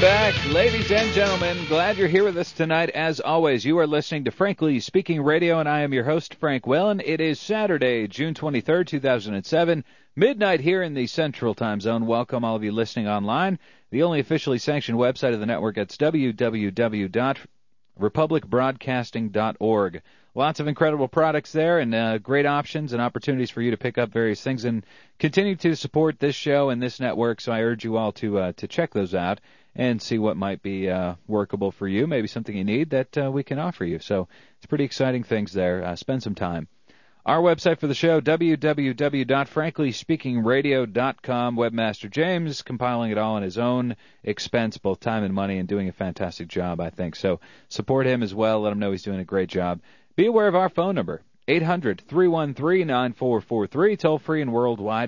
back, ladies and gentlemen. Glad you're here with us tonight. As always, you are listening to Frankly Speaking Radio, and I am your host, Frank Whalen. It is Saturday, June 23rd, 2007, midnight here in the Central Time Zone. Welcome all of you listening online. The only officially sanctioned website of the network, it's www.republicbroadcasting.org. Lots of incredible products there and great options and opportunities for you to pick up various things and continue to support this show and this network. So I urge you all to check those out and see what might be workable for you, maybe something you need that we can offer you. So it's pretty exciting things there. Spend some time. Our website for the show, www.franklyspeakingradio.com. Webmaster James compiling it all on his own expense, both time and money, and doing a fantastic job, I think. So support him as well. Let him know he's doing a great job. Be aware of our phone number, 800-313-9443, toll-free and worldwide,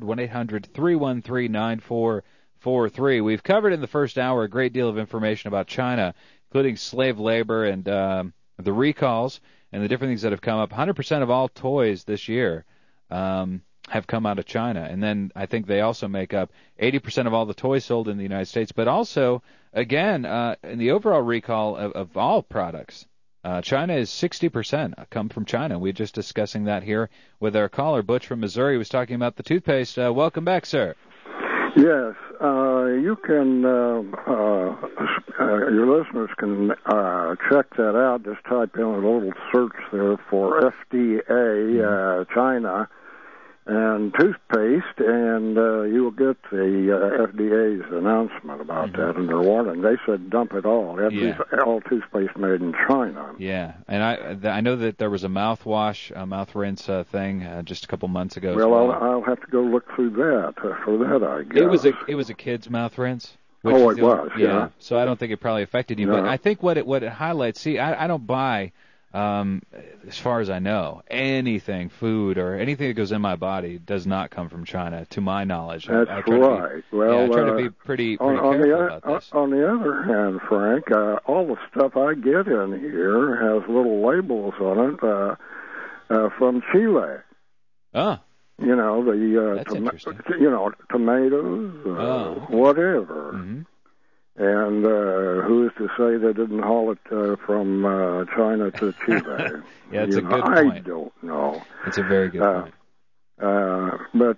1-800-313-9443. We've covered in the first hour a great deal of information about China, including slave labor and the recalls and the different things that have come up. 100% of all toys this year have come out of China. And then I think they also make up 80% of all the toys sold in the United States. But also, again, in the overall recall of all products, China is 60% come from China. We're just discussing that here with our caller. Butch from Missouri was talking about the toothpaste. Welcome back, sir. Yes, you can, your listeners can check that out. Just type in a little search there for FDA China and toothpaste, and you will get the FDA's announcement about that in their warning. They said dump it all. All toothpaste made in China. Yeah, and I know that there was a mouthwash, mouth rinse thing just a couple months ago. Well, I'll have to go look through that for that, I guess. It was a kid's mouth rinse. Oh, it was, yeah. So I don't think it probably affected you, but I think what it highlights. See, I don't buy. As far as I know, anything, food or anything that goes in my body does not come from China, to my knowledge. That's right. I try to be pretty careful about this. On the other hand, Frank, all the stuff I get in here has little labels on it from Chile. Oh. You know, tomatoes, whatever. Mm-hmm. And who is to say they didn't haul it from China to Chile? Yeah, it's a good point. I don't know. It's a very good point. But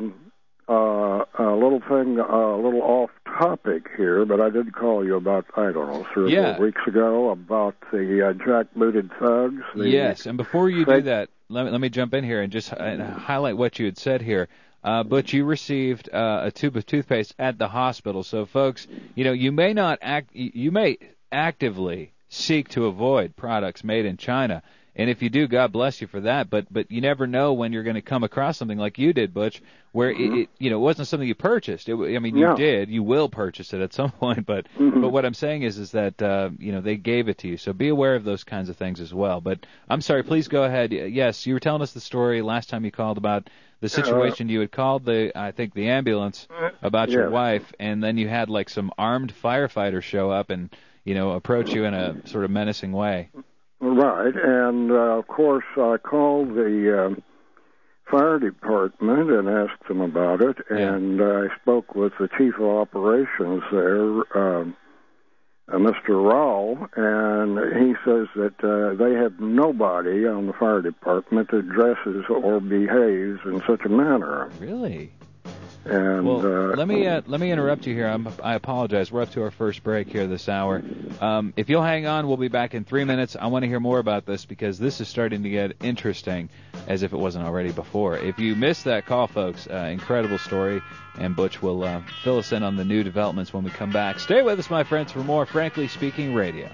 a little thing, a little off topic here, but I did call you about, 3 or 4 weeks ago about the jackbooted thugs. Yes, and before you do that, let me jump in here and just highlight what you had said here. But you received a tube of toothpaste at the hospital. So, folks, you may actively seek to avoid products made in China. And if you do, God bless you for that. But you never know when you're going to come across something like you did, Butch, where it wasn't something you purchased. You did. You will purchase it at some point. But what I'm saying is that they gave it to you. So be aware of those kinds of things as well. But I'm sorry. Please go ahead. Yes, you were telling us the story last time you called about the situation. You had called the ambulance about your wife, and then you had like some armed firefighters show up and approach you in a sort of menacing way. Right, and of course I called the fire department and asked them about it, and I spoke with the chief of operations there, Mr. Rao, and he says that they have nobody on the fire department that dresses or behaves in such a manner. Really? And, let me interrupt you here. I apologize. We're up to our first break here this hour. If you'll hang on, we'll be back in 3 minutes. I want to hear more about this because this is starting to get interesting as if it wasn't already before. If you missed that call, folks, incredible story, and Butch will fill us in on the new developments when we come back. Stay with us, my friends, for more Frankly Speaking Radio.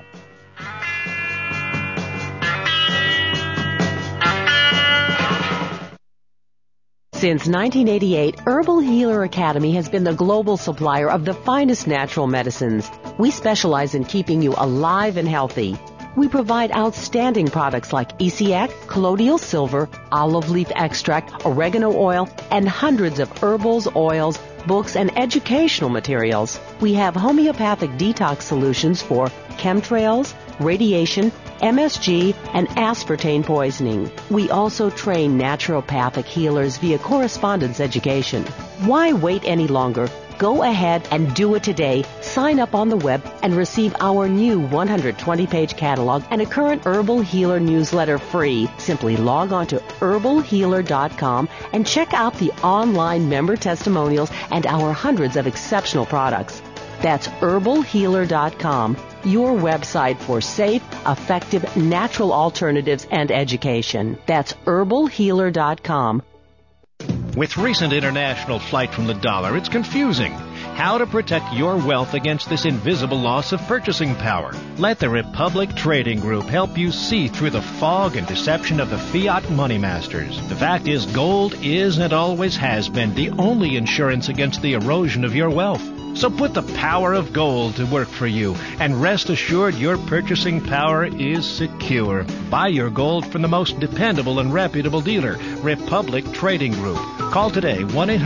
Since 1988, Herbal Healer Academy has been the global supplier of the finest natural medicines. We specialize in keeping you alive and healthy. We provide outstanding products like ECX, colloidal silver, olive leaf extract, oregano oil, and hundreds of herbals, oils, books, and educational materials. We have homeopathic detox solutions for chemtrails, radiation, MSG, and aspartame poisoning. We also train naturopathic healers via correspondence education. Why wait any longer? Go ahead and do it today. Sign up on the web and receive our new 120-page catalog and a current Herbal Healer newsletter free. Simply log on to herbalhealer.com and check out the online member testimonials and our hundreds of exceptional products. That's herbalhealer.com, your website for safe, effective, natural alternatives and education. That's herbalhealer.com. With recent international flight from the dollar, it's confusing. How to protect your wealth against this invisible loss of purchasing power. Let the Republic Trading Group help you see through the fog and deception of the fiat money masters. The fact is, gold is and always has been the only insurance against the erosion of your wealth. So put the power of gold to work for you, and rest assured your purchasing power is secure. Buy your gold from the most dependable and reputable dealer, Republic Trading Group. Call today,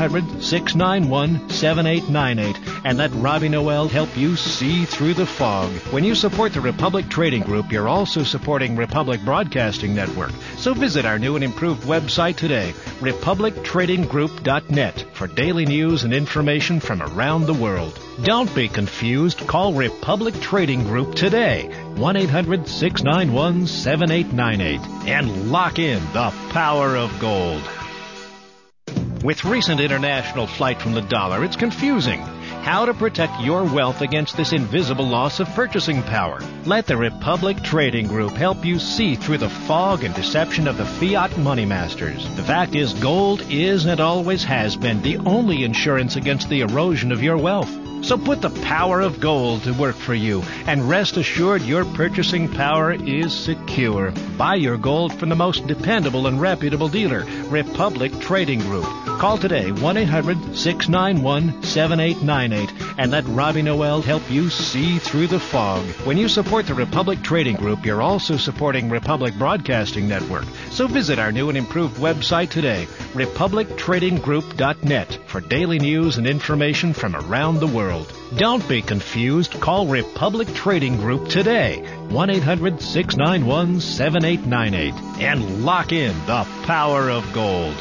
1-800-691-7898, and let Robbie Noel help you see through the fog. When you support the Republic Trading Group, you're also supporting Republic Broadcasting Network. So visit our new and improved website today, republictradinggroup.net, for daily news and information from around the world. Don't be confused. Call Republic Trading Group today, 1-800-691-7898, and lock in the power of gold. With recent international flight from the dollar, it's confusing. How to protect your wealth against this invisible loss of purchasing power. Let the Republic Trading Group help you see through the fog and deception of the fiat money masters. The fact is, gold is and always has been the only insurance against the erosion of your wealth. So put the power of gold to work for you, and rest assured your purchasing power is secure. Buy your gold from the most dependable and reputable dealer, Republic Trading Group. Call today, 1-800-691-7898, and let Robbie Noel help you see through the fog. When you support the Republic Trading Group, you're also supporting Republic Broadcasting Network. So visit our new and improved website today, republictradinggroup.net, for daily news and information from around the world. Don't be confused. Call Republic Trading Group today, 1-800-691-7898, and lock in the power of gold.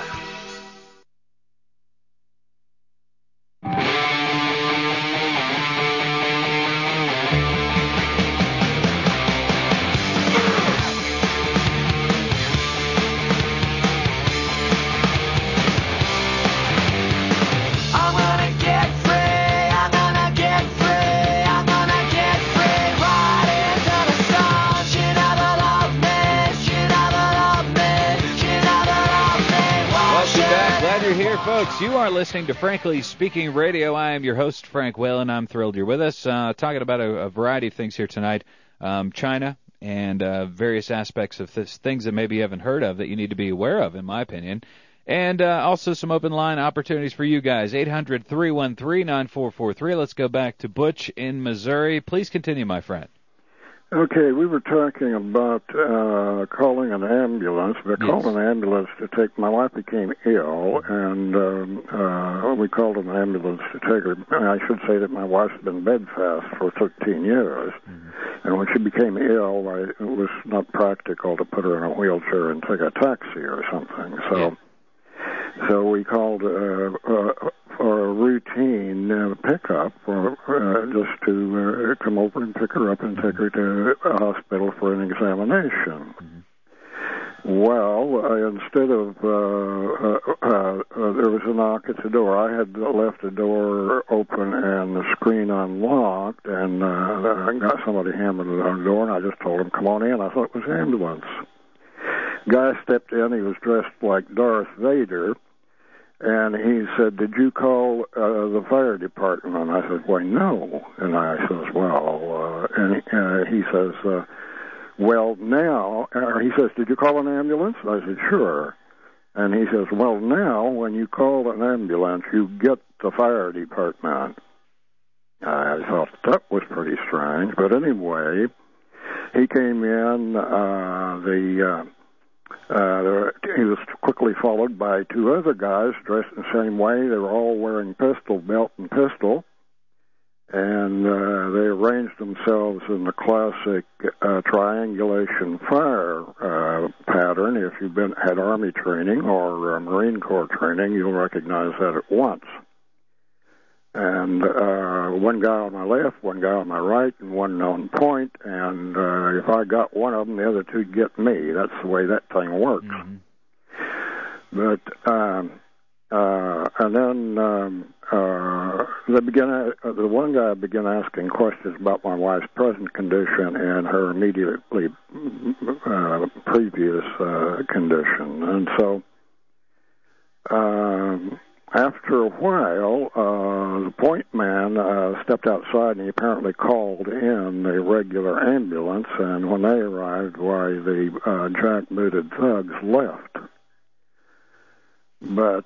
Folks, you are listening to Frankly Speaking Radio. I am your host, Frank Whalen. I'm thrilled you're with us. Talking about a variety of things here tonight. China and various aspects of things that maybe you haven't heard of that you need to be aware of, in my opinion. And also some open line opportunities for you guys. 800-313-9443. Let's go back to Butch in Missouri. Please continue, my friend. Okay, we were talking about calling an ambulance. We called an ambulance to take, my wife became ill, and we called an ambulance to take her. And I should say that my wife's been bedfast for 13 years. Mm-hmm. And when she became ill, it was not practical to put her in a wheelchair and take a taxi or something. So we called for a routine pickup, just to come over and pick her up and take her to a hospital for an examination. Mm-hmm. Well, instead of there was a knock at the door. I had left the door open and the screen unlocked, and I got somebody hammering on the door, and I just told him, "Come on in." I thought it was an ambulance. Guy stepped in. He was dressed like Darth Vader. And he said, "Did you call the fire department?" I said, "Why, no." And I says, "Well," and he says, "Well, now," he says, "Did you call an ambulance?" I said, "Sure." And he says, "Well, now, when you call an ambulance, you get the fire department." I thought that was pretty strange. But anyway, he came in, he was quickly followed by two other guys dressed in the same way. They were all wearing pistol belt and pistol. and they arranged themselves in the classic triangulation fire pattern. If you've had Army training or Marine Corps training, you'll recognize that at once. And one guy on my left, one guy on my right, and one on point. And if I got one of them, the other two get me. That's the way that thing works. Mm-hmm. But and then the one guy began asking questions about my wife's present condition and her immediately previous condition. And so after a while, the point man stepped outside, and he apparently called in the regular ambulance. And when they arrived, why, the jackbooted thugs left. But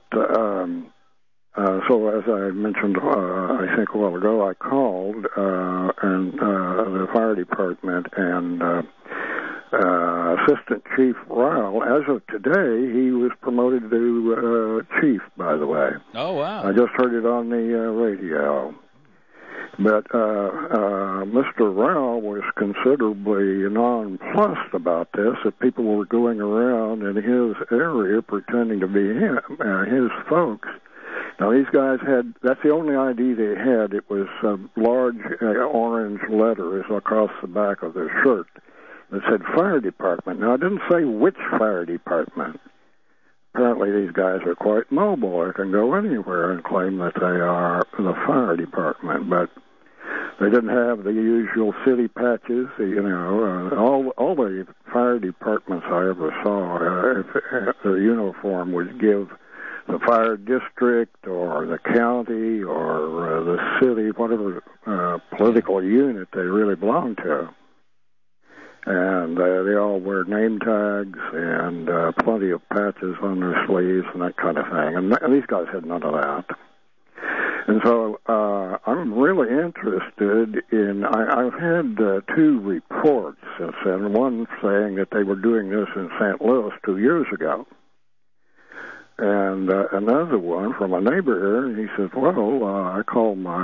so as I mentioned, I think a while ago, I called and the fire department, and Assistant Chief Ryle, as of today, he was promoted to chief, by the way. Oh, wow. I just heard it on the radio. But Mr. Rao was considerably nonplussed about this, that people were going around in his area pretending to be his folks. Now, these guys that's the only ID they had. It was large orange letters across the back of their shirt that said fire department. Now, it didn't say which fire department. Apparently, these guys are quite mobile. They can go anywhere and claim that they are the fire department, but they didn't have the usual city patches. All the fire departments I ever saw, the uniform would give the fire district or the county or the city, whatever political unit they really belong to. And they all wear name tags and plenty of patches on their sleeves and that kind of thing. And these guys had none of that. And so I'm really interested in, I've had two reports since then, one saying that they were doing this in St. Louis 2 years ago. And another one from a neighbor here, and he says, well, I called an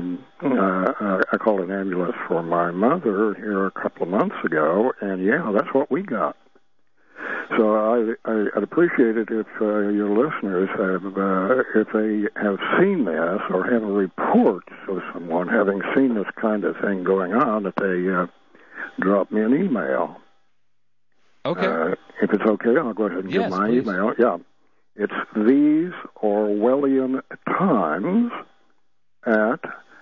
ambulance for my mother here a couple of months ago, and yeah, that's what we got. So I'd appreciate it if your listeners if they have seen this or have a report of someone having seen this kind of thing going on, that they drop me an email. Okay. If it's okay, I'll go ahead and give my please. email. Yeah. It's These Orwellian Times at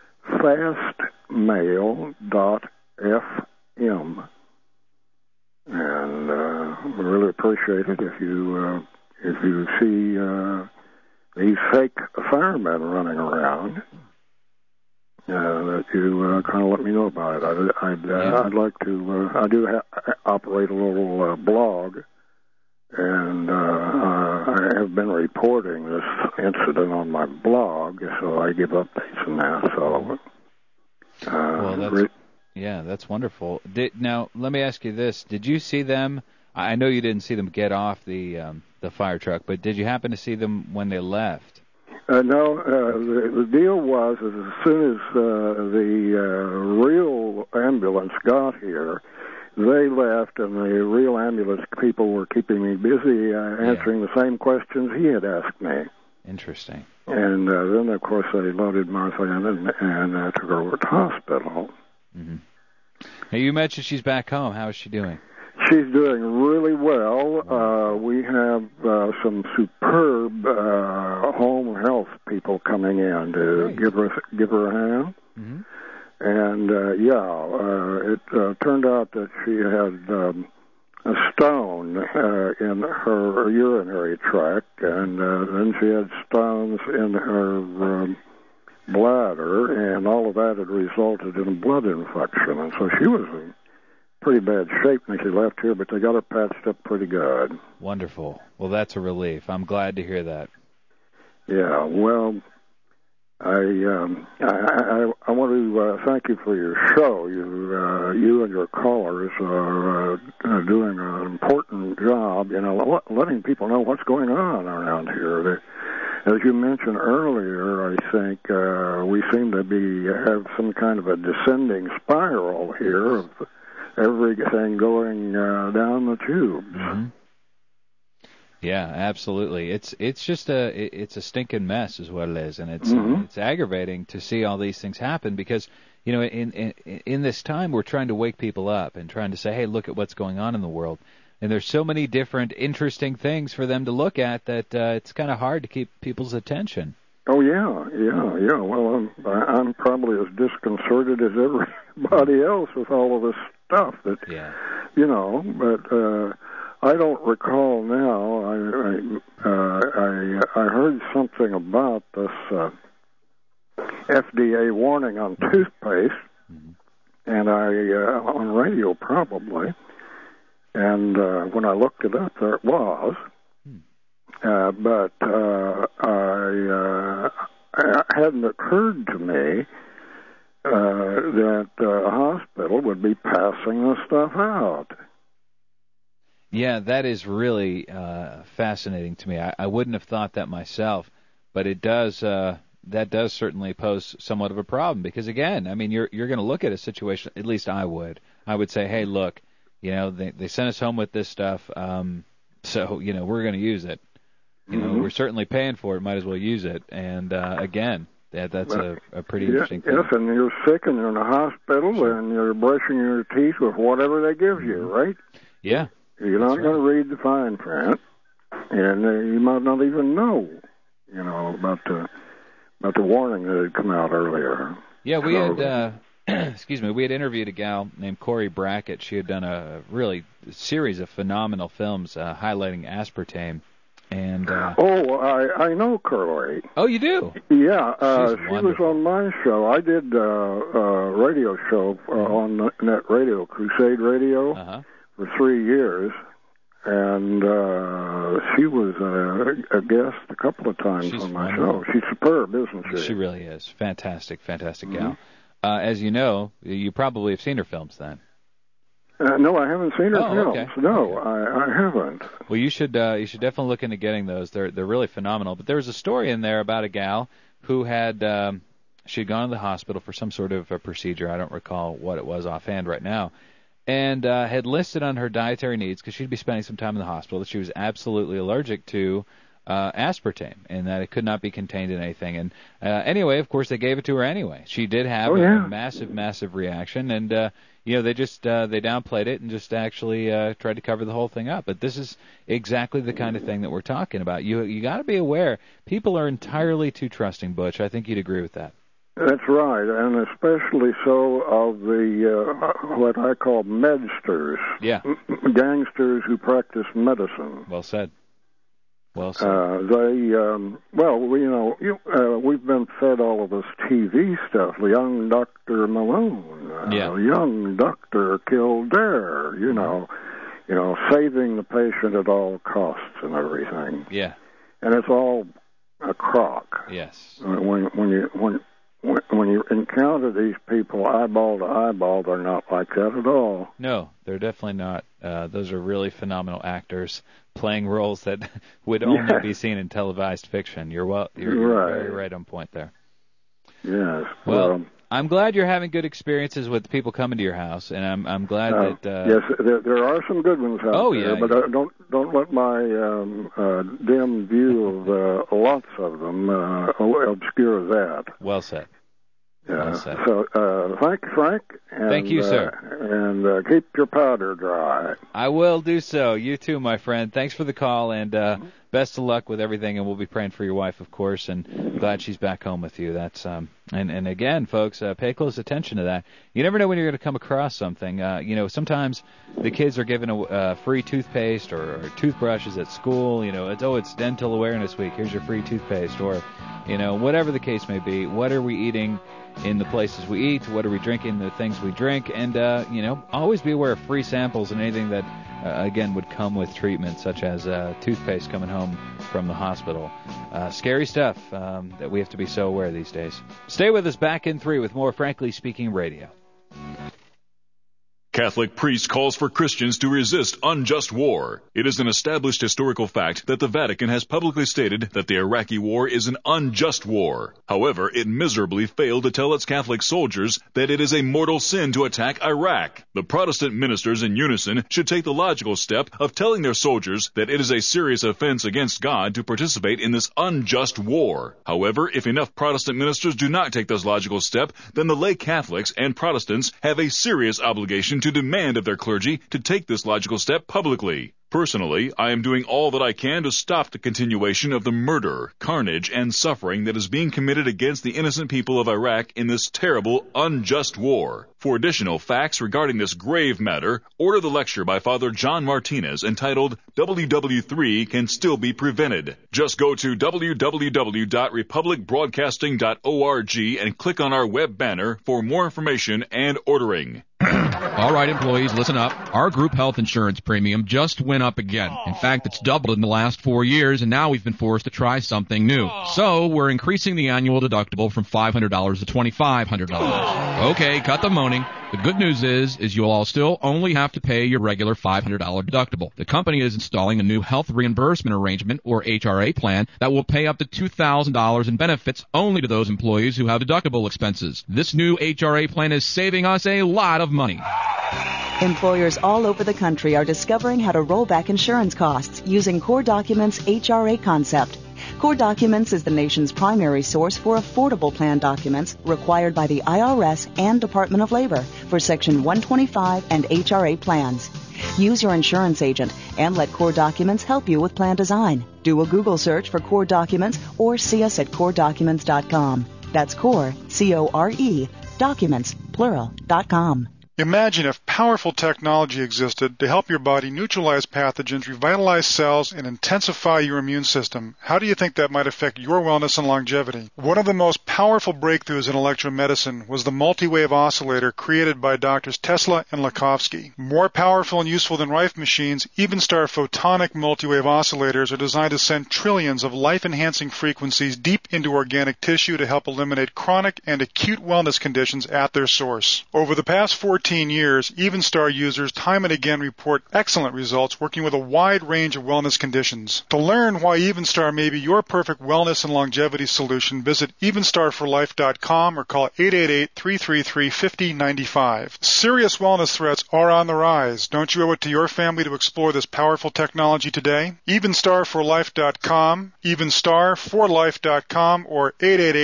fastmail.fm. And we really appreciate it if you see these fake firemen running around, that you kind of let me know about it. I'd like to. I do operate a little blog, and I have been reporting this incident on my blog, so I give updates on that. So, that's wonderful. Now, let me ask you this: did you see them? I know you didn't see them get off the fire truck, but did you happen to see them when they left? No. The deal was as soon as the real ambulance got here, they left, and the real ambulance people were keeping me busy answering the same questions he had asked me. Interesting. And then, of course, they loaded Martha in and took her over to hospital. Mm-hmm. Now, you mentioned she's back home. How is she doing? She's doing really well. We have some superb home health people coming in to give her a hand. Mm-hmm. And it turned out that she had a stone in her urinary tract, and then she had stones in her bladder, and all of that had resulted in a blood infection. And so she was in pretty bad shape when she left here, but they got her patched up pretty good. Wonderful. Well, that's a relief. I'm glad to hear that. Yeah, well, I want to thank you for your show. You and your callers are doing an important job, letting people know what's going on around here. as you mentioned earlier, I think we seem to have some kind of a descending spiral here of everything going down the tubes. Mm-hmm. Yeah, absolutely. It's just it's a stinking mess, is what it is, and it's aggravating to see all these things happen because in this time we're trying to wake people up and trying to say, hey, look at what's going on in the world. And there's so many different interesting things for them to look at that it's kind of hard to keep people's attention. Oh, yeah. Well, I'm probably as disconcerted as everybody else with all of this stuff that, but I don't recall now. I heard something about this FDA warning on toothpaste, and on radio probably. And when I looked it up, there it was. But it hadn't occurred to me that a hospital would be passing this stuff out. Yeah, that is really fascinating to me. I wouldn't have thought that myself, but it does. That does certainly pose somewhat of a problem because, again, I mean, you're going to look at a situation. At least I would. I would say, hey, look. They sent us home with this stuff, so, we're going to use it. We're certainly paying for it, might as well use it. And, again, that's a pretty interesting thing. Yes, and you're sick and you're in a hospital and you're brushing your teeth with whatever they give you, right? Yeah. You're not going to read the fine print, and you might not even know, about the warning that had come out earlier. Yeah, we had... we had interviewed a gal named Corey Brackett. She had done a really series of phenomenal films highlighting aspartame. And I know Corey. Oh, you do? Yeah, she was on my show. I did a radio show on Net Radio, Crusade Radio, for 3 years. And she was a guest a couple of times on my show. She's superb, isn't she? She really is. Fantastic gal. As you know, you probably have seen her films then. No, I haven't seen her films. Okay. No, okay. I haven't. Well, you should definitely look into getting those. They're really phenomenal. But there was a story in there about a gal who had she'd gone to the hospital for some sort of a procedure. I don't recall what it was offhand right now, and had listed on her dietary needs because she'd be spending some time in the hospital that she was absolutely allergic to aspartame, and that it could not be contained in anything. And anyway, of course, they gave it to her anyway. She did have a massive reaction, and they just they downplayed it and just actually tried to cover the whole thing up. But this is exactly the kind of thing that we're talking about. You got to be aware. People are entirely too trusting, Butch. I think you'd agree with that. That's right, and especially so of the what I call medsters. Yeah. Gangsters who practice medicine. Well said. Well, we've been fed all of this TV stuff. The young Dr. Malone, young Dr. Kildare, saving the patient at all costs and everything. Yeah. And it's all a crock. Yes. When you encounter these people eyeball to eyeball, they're not like that at all. No, they're definitely not. Those are really phenomenal actors playing roles that would only be seen in televised fiction. You're very right on point there. Yes. Well, I'm glad you're having good experiences with people coming to your house, and I'm glad that. Yes, there are some good ones out there, but don't let my dim view of lots of them obscure that. Well said. Yeah. Well said. So thank you, Frank. And, thank you, sir. And keep your powder dry. I will do so. You too, my friend. Thanks for the call, and best of luck with everything. And we'll be praying for your wife, of course. And glad she's back home with you. That's and again, folks, pay close attention to that. You never know when you're going to come across something. Sometimes the kids are given a free toothpaste or toothbrushes at school. It's Dental Awareness Week. Here's your free toothpaste, or whatever the case may be. What are we eating in the places we eat? What are we drinking? The things we drink, and always be aware of free samples and anything that again would come with treatment, such as toothpaste coming home from the hospital. Scary stuff that we have to be so aware of these days. Stay with us. Back in 3 with more Frankly Speaking Radio. Catholic priest calls for Christians to resist unjust war. It is an established historical fact that the Vatican has publicly stated that the Iraqi war is an unjust war. However, it miserably failed to tell its Catholic soldiers that it is a mortal sin to attack Iraq. The Protestant ministers in unison should take the logical step of telling their soldiers that it is a serious offense against God to participate in this unjust war. However, if enough Protestant ministers do not take this logical step, then the lay Catholics and Protestants have a serious obligation to demand of their clergy to take this logical step publicly. Personally, I am doing all that I can to stop the continuation of the murder, carnage, and suffering that is being committed against the innocent people of Iraq in this terrible, unjust war. For additional facts regarding this grave matter, order the lecture by Father John Martinez entitled WW3 Can Still Be Prevented. Just go to www.republicbroadcasting.org and click on our web banner for more information and ordering. All right, employees, listen up. Our group health insurance premium just went up again. In fact, it's doubled in the last 4 years, and now we've been forced to try something new. So we're increasing the annual deductible from $500 to $2,500. Okay, cut the moaning. The good news is you'll all still only have to pay your regular $500 deductible. The company is installing a new health reimbursement arrangement, or HRA plan, that will pay up to $2,000 in benefits only to those employees who have deductible expenses. This new HRA plan is saving us a lot of money. Employers all over the country are discovering how to roll back insurance costs using Core Documents' HRA concept. Core Documents is the nation's primary source for affordable plan documents required by the IRS and Department of Labor for Section 125 and HRA plans. Use your insurance agent and let Core Documents help you with plan design. Do a Google search for Core Documents or see us at CoreDocuments.com. That's Core, C-O-R-E, Documents, plural.com. Imagine if powerful technology existed to help your body neutralize pathogens, revitalize cells, and intensify your immune system. How do you think that might affect your wellness and longevity? One of the most powerful breakthroughs in electromedicine was the multi-wave oscillator created by Drs. Tesla and Lakhovsky. More powerful and useful than Rife machines, Evenstar photonic multi-wave oscillators are designed to send trillions of life-enhancing frequencies deep into organic tissue to help eliminate chronic and acute wellness conditions at their source. Over the past 14 years, Evenstar users time and again report excellent results working with a wide range of wellness conditions. To learn why Evenstar may be your perfect wellness and longevity solution, visit evenstarforlife.com or call 888-333-5095. Serious wellness threats are on the rise. Don't you owe it to your family to explore this powerful technology today? Evenstarforlife.com, evenstarforlife.com, or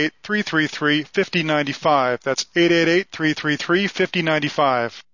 888-333-5095. That's 888-333-5095.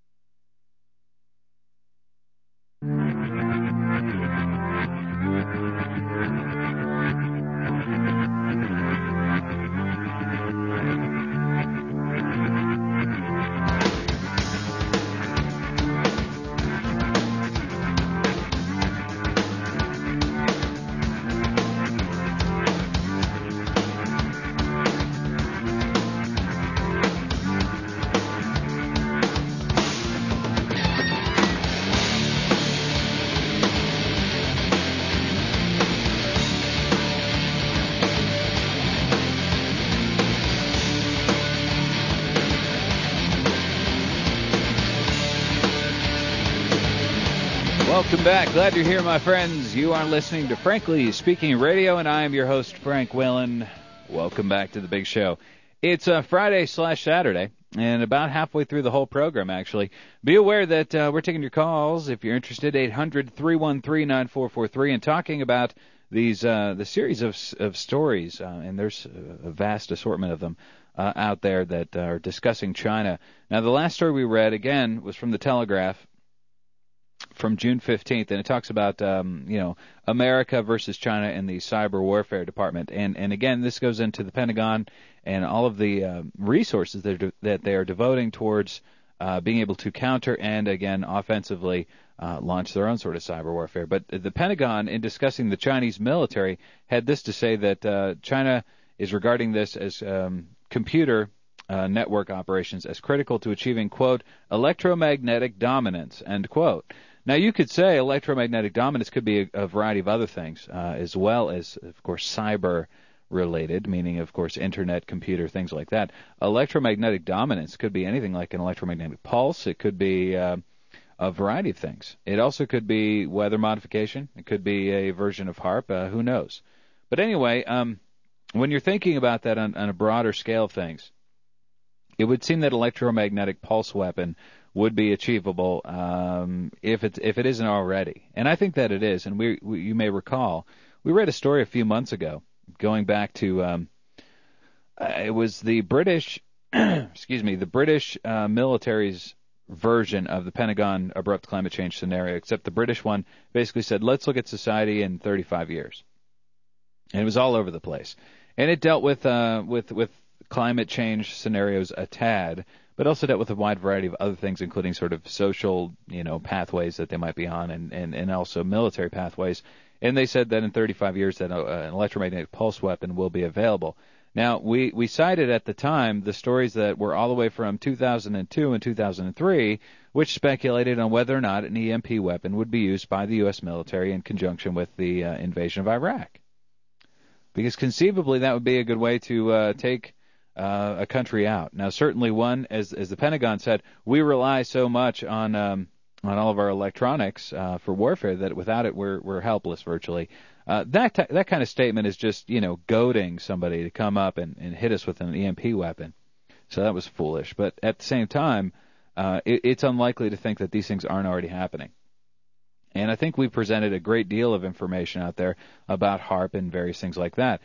Welcome back. Glad you're here, my friends. You are listening to Frankly Speaking Radio, and I am your host, Frank Whalen. Welcome back to the big show. It's Friday/Saturday, and about halfway through the whole program, actually. Be aware that we're taking your calls if you're interested, 800-313-9443, and talking about these the series of stories, and there's a vast assortment of them out there that are discussing China. Now, the last story we read, again, was from the Telegraph, from June 15th, and it talks about, America versus China in the cyber warfare department. And again, this goes into the Pentagon and all of the resources that they are devoting towards being able to counter and, again, offensively launch their own sort of cyber warfare. But the Pentagon, in discussing the Chinese military, had this to say that China is regarding this as computer network operations as critical to achieving, quote, electromagnetic dominance, end quote. Now, you could say electromagnetic dominance could be a variety of other things, as well as, of course, cyber-related, meaning, of course, internet, computer, things like that. Electromagnetic dominance could be anything like an electromagnetic pulse. It could be, a variety of things. It also could be weather modification. It could be a version of HAARP. Who knows? But anyway, when you're thinking about that on a broader scale of things, it would seem that electromagnetic pulse weapon would be achievable if it isn't already. And I think that it is. And you may recall, we read a story a few months ago going back to it was the British the British military's version of the Pentagon abrupt climate change scenario, except the British one basically said, let's look at society in 35 years. And it was all over the place. And it dealt with climate change scenarios a tad, but also dealt with a wide variety of other things, including sort of social, pathways that they might be on, and also military pathways. And they said that in 35 years that an electromagnetic pulse weapon will be available. Now, we cited at the time the stories that were all the way from 2002 and 2003, which speculated on whether or not an EMP weapon would be used by the U.S. military in conjunction with the invasion of Iraq. Because conceivably that would be a good way to take a country out. Now, certainly one, as the Pentagon said, we rely so much on all of our electronics for warfare that without it we're helpless virtually. That kind of statement is just goading somebody to come up and hit us with an EMP weapon. So that was foolish. But at the same time, it's unlikely to think that these things aren't already happening. And I think we presented a great deal of information out there about HAARP and various things like that.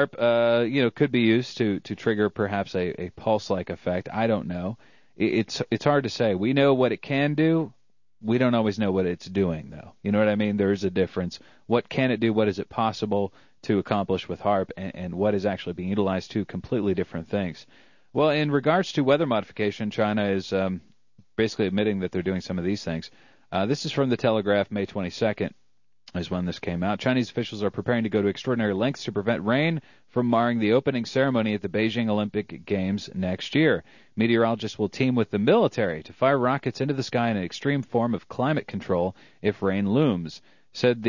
HAARP, could be used to trigger perhaps a pulse-like effect. I don't know. It's hard to say. We know what it can do. We don't always know what it's doing, though. You know what I mean? There is a difference. What can it do? What is it possible to accomplish with HAARP? And what is actually being utilized to completely different things. Well, in regards to weather modification, China is basically admitting that they're doing some of these things. This is from the Telegraph, May 22nd, is when this came out. Chinese officials are preparing to go to extraordinary lengths to prevent rain from marring the opening ceremony at the Beijing Olympic Games next year. Meteorologists will team with the military to fire rockets into the sky in an extreme form of climate control if rain looms, said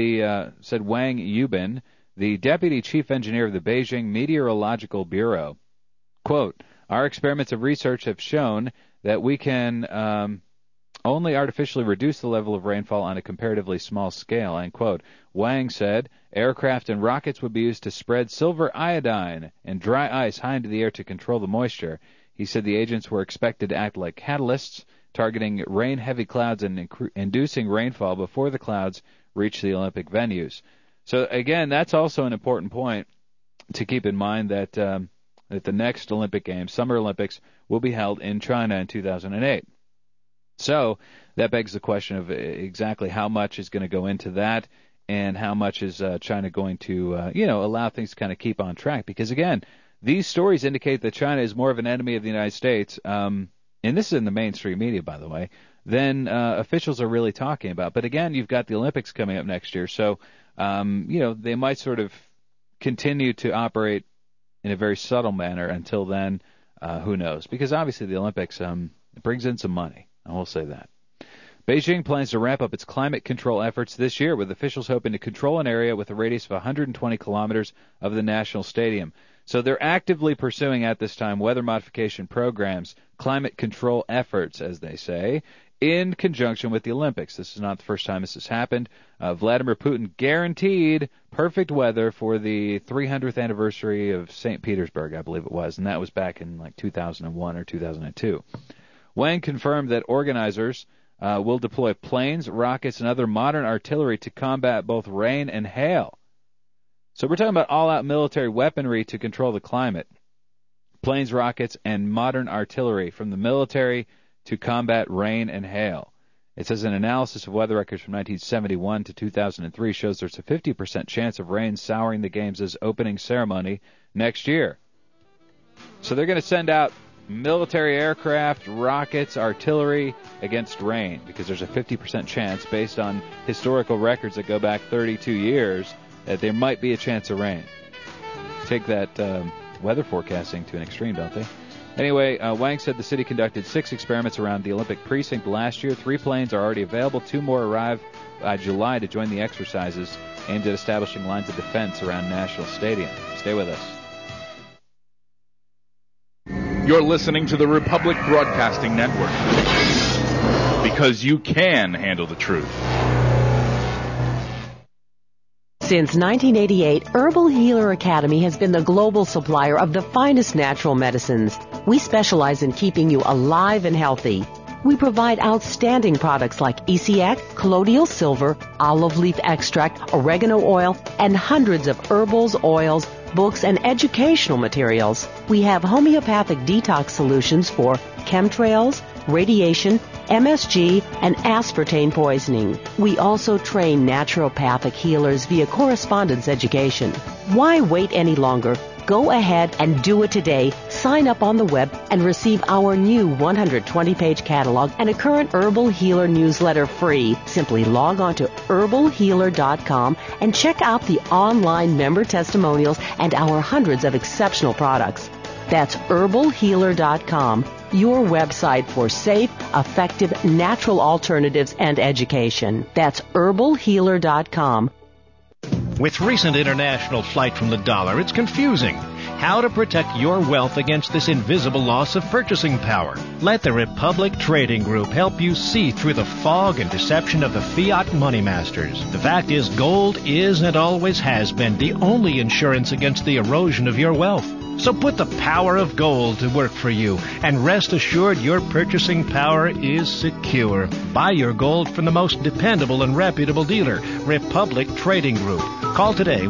Wang Yubin, the deputy chief engineer of the Beijing Meteorological Bureau. Quote, our experiments of research have shown that we can only artificially reduce the level of rainfall on a comparatively small scale, end quote. Wang said aircraft and rockets would be used to spread silver iodine and dry ice high into the air to control the moisture. He said the agents were expected to act like catalysts, targeting rain-heavy clouds and inducing rainfall before the clouds reach the Olympic venues. So, again, that's also an important point to keep in mind that the next Olympic Games, Summer Olympics, will be held in China in 2008. So that begs the question of exactly how much is going to go into that and how much is China going to, allow things to kind of keep on track. Because, again, these stories indicate that China is more of an enemy of the United States, and this is in the mainstream media, by the way, than officials are really talking about. But, again, you've got the Olympics coming up next year. So, they might sort of continue to operate in a very subtle manner until then. Who knows? Because, obviously, the Olympics it brings in some money. I will say that. Beijing plans to ramp up its climate control efforts this year, with officials hoping to control an area with a radius of 120 kilometers of the national stadium. So they're actively pursuing at this time weather modification programs, climate control efforts, as they say, in conjunction with the Olympics. This is not the first time this has happened. Vladimir Putin guaranteed perfect weather for the 300th anniversary of St. Petersburg, I believe it was, and that was back in like 2001 or 2002. Wang confirmed that organizers will deploy planes, rockets, and other modern artillery to combat both rain and hail. So we're talking about all-out military weaponry to control the climate. Planes, rockets, and modern artillery from the military to combat rain and hail. It says an analysis of weather records from 1971 to 2003 shows there's a 50% chance of rain souring the games' opening ceremony next year. So they're going to send out military aircraft, rockets, artillery against rain, because there's a 50% chance, based on historical records that go back 32 years, that there might be a chance of rain. Take that weather forecasting to an extreme, don't they? Anyway, Wang said the city conducted 6 experiments around the Olympic precinct last year. 3 planes are already available. 2 more arrive by July to join the exercises aimed at establishing lines of defense around National Stadium. Stay with us. You're listening to the Republic Broadcasting Network. because you can handle the truth. Since 1988, Herbal Healer Academy has been the global supplier of the finest natural medicines. We specialize in keeping you alive and healthy. We provide outstanding products like ECX, colloidal silver, olive leaf extract, oregano oil, and hundreds of herbals, oils, books, and educational materials. We have homeopathic detox solutions for chemtrails, radiation, MSG, and aspartame poisoning. We also train naturopathic healers via correspondence education. Why wait any longer? Go ahead and do it today. Sign up on the web and receive our new 120-page catalog and a current Herbal Healer newsletter free. Simply log on to herbalhealer.com and check out the online member testimonials and our hundreds of exceptional products. That's herbalhealer.com, your website for safe, effective, natural alternatives and education. That's herbalhealer.com. With recent international flight from the dollar, it's confusing. How to protect your wealth against this invisible loss of purchasing power. Let the Republic Trading Group help you see through the fog and deception of the fiat money masters. The fact is, gold is and always has been the only insurance against the erosion of your wealth. So put the power of gold to work for you, and rest assured your purchasing power is secure. Buy your gold from the most dependable and reputable dealer, Republic Trading Group. Call today,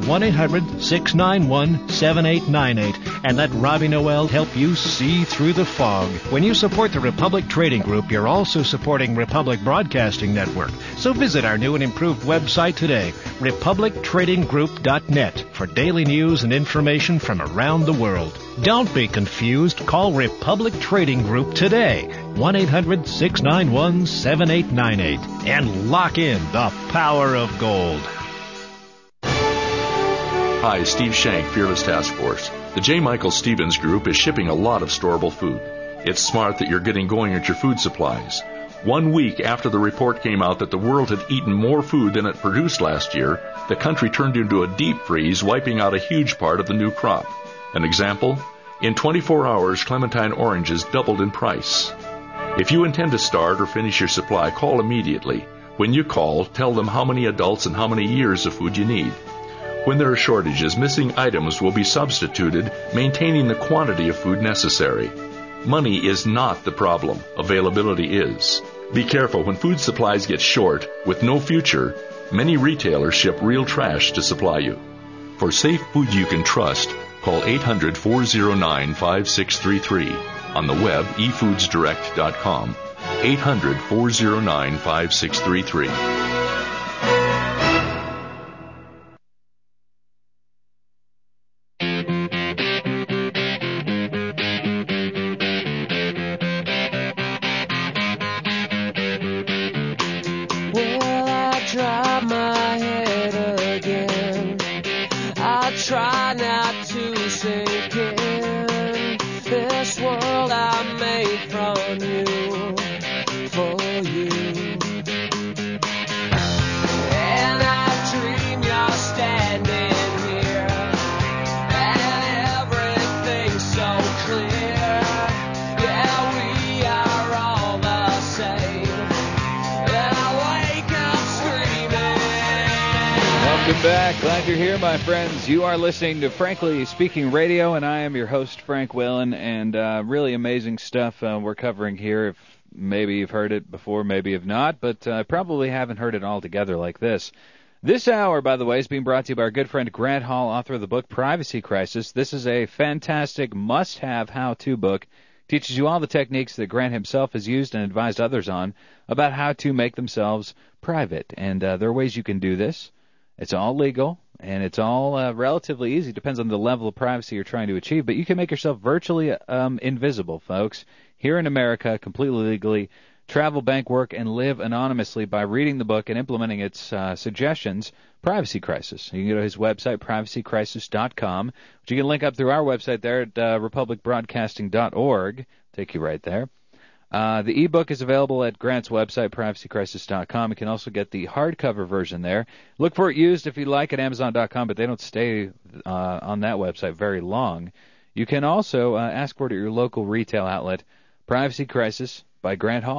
1-800-691-7898, and let Robbie Noel help you see through the fog. When you support the Republic Trading Group, you're also supporting Republic Broadcasting Network. So visit our new and improved website today, republictradinggroup.net, for daily news and information from around the world. Don't be confused. Call Republic Trading Group today, 1-800-691-7898, and lock in the power of gold. Hi, Steve Shank, Fearless Task Force. The J. Michael Stevens Group is shipping a lot of storable food. It's smart that you're getting going at your food supplies. 1 week after the report came out that the world had eaten more food than it produced last year, the country turned into a deep freeze, wiping out a huge part of the new crop. An example? In 24 hours, clementine oranges doubled in price. If you intend to start or finish your supply, call immediately. When you call, tell them how many adults and how many years of food you need. When there are shortages, missing items will be substituted, maintaining the quantity of food necessary. Money is not the problem. Availability is. Be careful when food supplies get short. With no future, many retailers ship real trash to supply you. For safe food you can trust, call 800-409-5633. On the web, efoodsdirect.com. 800-409-5633. Back. Glad you're here, my friends. You are listening to Frankly Speaking Radio, and I am your host, Frank Whalen, and really amazing stuff we're covering here. If maybe you've heard it before, maybe you've not, but probably haven't heard it all together like this. This hour, by the way, is being brought to you by our good friend Grant Hall, author of the book Privacy Crisis. This is a fantastic must-have how-to book. Teaches you all the techniques that Grant himself has used and advised others on about how to make themselves private, and there are ways you can do this. It's all legal, and it's all relatively easy. Depends on the level of privacy you're trying to achieve. But you can make yourself virtually invisible, folks. Here in America, completely legally, travel, bank, work, and live anonymously by reading the book and implementing its suggestions, Privacy Crisis. You can go to his website, privacycrisis.com, which you can link up through our website there at republicbroadcasting.org. Take you right there. The ebook is available at Grant's website, privacycrisis.com. You can also get the hardcover version there. Look for it used if you like at Amazon.com, but they don't stay on that website very long. You can also ask for it at your local retail outlet, Privacy Crisis by Grant Hall.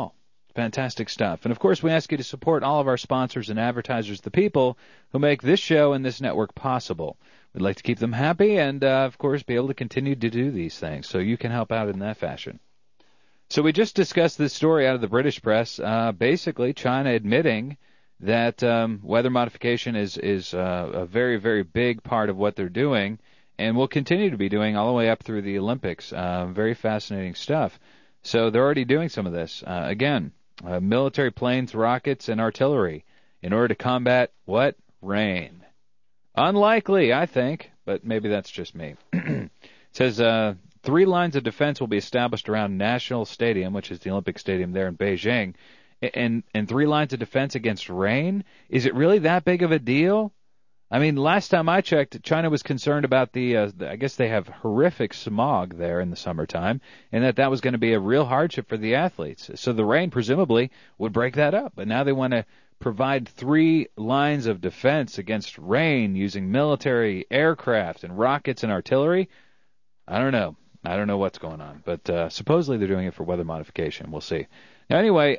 Fantastic stuff. And, of course, we ask you to support all of our sponsors and advertisers, the people who make this show and this network possible. We'd like to keep them happy and, of course, be able to continue to do these things, so you can help out in that fashion. So we just discussed this story out of the British press, basically China admitting that weather modification is a very, very big part of what they're doing and will continue to be doing all the way up through the Olympics. Very fascinating stuff. So they're already doing some of this. Again, military planes, rockets, and artillery in order to combat what? Rain. Unlikely, I think, but maybe that's just me. It says 3 lines of defense will be established around National Stadium, which is the Olympic Stadium there in Beijing, and 3 lines of defense against rain? Is it really that big of a deal? I mean, last time I checked, China was concerned about I guess they have horrific smog there in the summertime, and that was going to be a real hardship for the athletes. So the rain presumably would break that up. But now they want to provide 3 lines of defense against rain using military aircraft and rockets and artillery. I don't know. I don't know what's going on. But supposedly they're doing it for weather modification. We'll see. Now, anyway,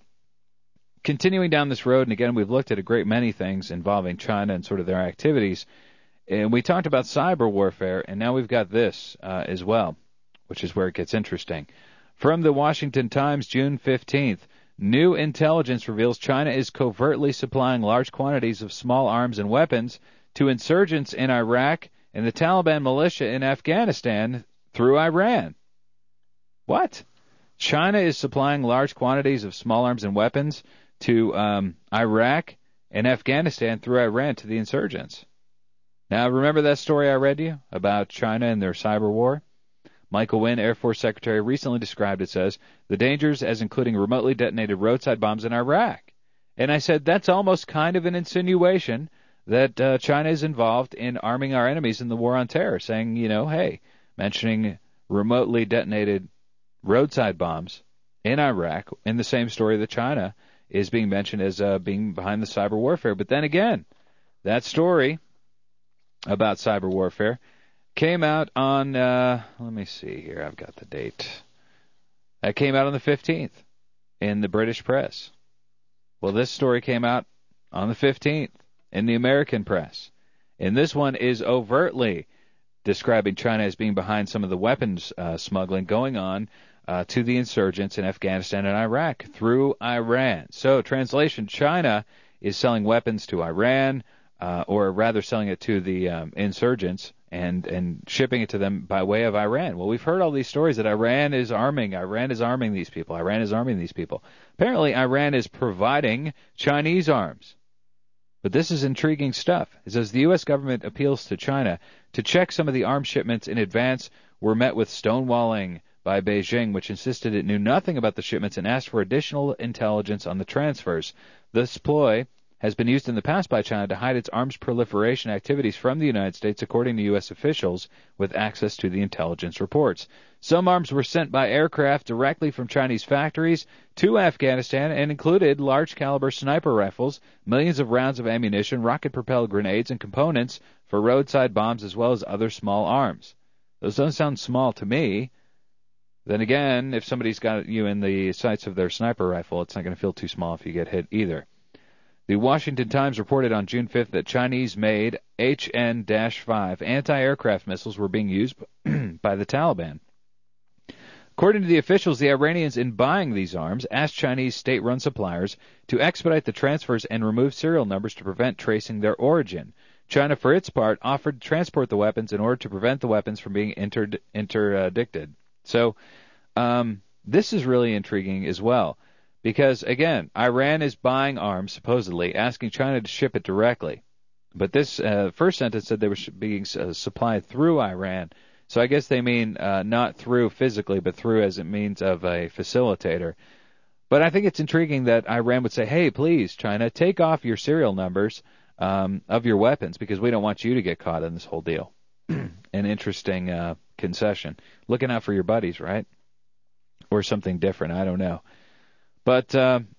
continuing down this road, and again, we've looked at a great many things involving China and sort of their activities, and we talked about cyber warfare, and now we've got this as well, which is where it gets interesting. From the Washington Times, June 15th, new intelligence reveals China is covertly supplying large quantities of small arms and weapons to insurgents in Iraq and the Taliban militia in Afghanistan through Iran. What? China is supplying large quantities of small arms and weapons to Iraq and Afghanistan through Iran to the insurgents. Now, remember that story I read you about China and their cyber war? Michael Wynn, Air Force Secretary, recently described it as the dangers as including remotely detonated roadside bombs in Iraq. And I said that's almost kind of an insinuation that China is involved in arming our enemies in the war on terror, saying, hey, mentioning remotely detonated roadside bombs in Iraq in the same story that China is being mentioned as being behind the cyber warfare. But then again, that story about cyber warfare came out on, let me see here, I've got the date. That came out on the 15th in the British press. Well, this story came out on the 15th in the American press. And this one is overtly describing China as being behind some of the weapons smuggling going on to the insurgents in Afghanistan and Iraq through Iran. So, translation, China is selling weapons to Iran, or rather selling it to the insurgents and shipping it to them by way of Iran. Well, we've heard all these stories that Iran is arming these people. Apparently, Iran is providing Chinese arms. But this is intriguing stuff. It says the U.S. government appeals to China to check some of the arms shipments in advance were met with stonewalling by Beijing, which insisted it knew nothing about the shipments and asked for additional intelligence on the transfers. This ploy has been used in the past by China to hide its arms proliferation activities from the United States, according to U.S. officials with access to the intelligence reports. Some arms were sent by aircraft directly from Chinese factories to Afghanistan and included large-caliber sniper rifles, millions of rounds of ammunition, rocket-propelled grenades, and components for roadside bombs, as well as other small arms. Those don't sound small to me. Then again, if somebody's got you in the sights of their sniper rifle, it's not going to feel too small if you get hit either. The Washington Times reported on June 5th that Chinese-made HN-5 anti-aircraft missiles were being used by the Taliban. According to the officials, the Iranians in buying these arms asked Chinese state-run suppliers to expedite the transfers and remove serial numbers to prevent tracing their origin. China, for its part, offered to transport the weapons in order to prevent the weapons from being interdicted. So this is really intriguing as well because, again, Iran is buying arms, supposedly, asking China to ship it directly. But this first sentence said they were being supplied through Iran. So I guess they mean not through physically, but through as it means of a facilitator. But I think it's intriguing that Iran would say, hey, please, China, take off your serial numbers of your weapons because we don't want you to get caught in this whole deal. An interesting concession. Looking out for your buddies, right? Or something different, I don't know. But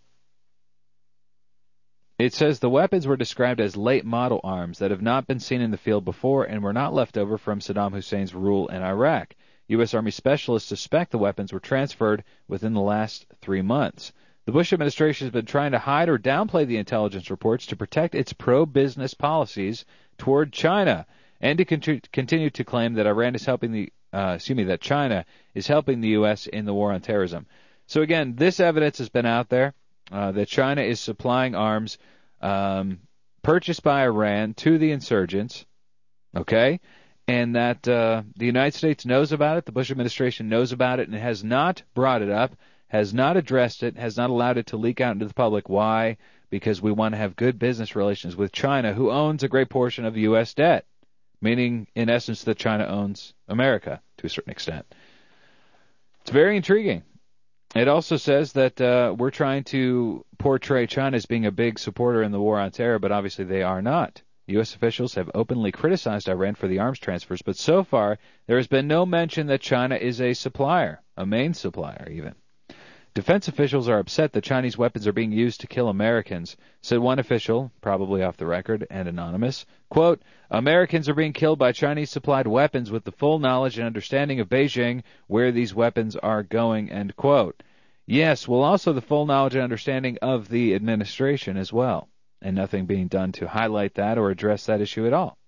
it says the weapons were described as late model arms that have not been seen in the field before and were not left over from Saddam Hussein's rule in Iraq. U.S. Army specialists suspect the weapons were transferred within the last 3 months. The Bush administration has been trying to hide or downplay the intelligence reports to protect its pro-business policies toward China, and to continue to claim that Iran is helping that China is helping the U.S. in the war on terrorism. So again, this evidence has been out there that China is supplying arms purchased by Iran to the insurgents, okay, and that the United States knows about it, the Bush administration knows about it, and has not brought it up, has not addressed it, has not allowed it to leak out into the public. Why? Because we want to have good business relations with China, who owns a great portion of U.S. debt, meaning, in essence, that China owns America to a certain extent. It's very intriguing. It also says that we're trying to portray China as being a big supporter in the war on terror, but obviously they are not. U.S. officials have openly criticized Iran for the arms transfers, but so far there has been no mention that China is a supplier, a main supplier even. Defense officials are upset that Chinese weapons are being used to kill Americans, said one official, probably off the record and anonymous. Quote, Americans are being killed by Chinese-supplied weapons with the full knowledge and understanding of Beijing where these weapons are going, end quote. Yes, well, also the full knowledge and understanding of the administration as well, and nothing being done to highlight that or address that issue at all.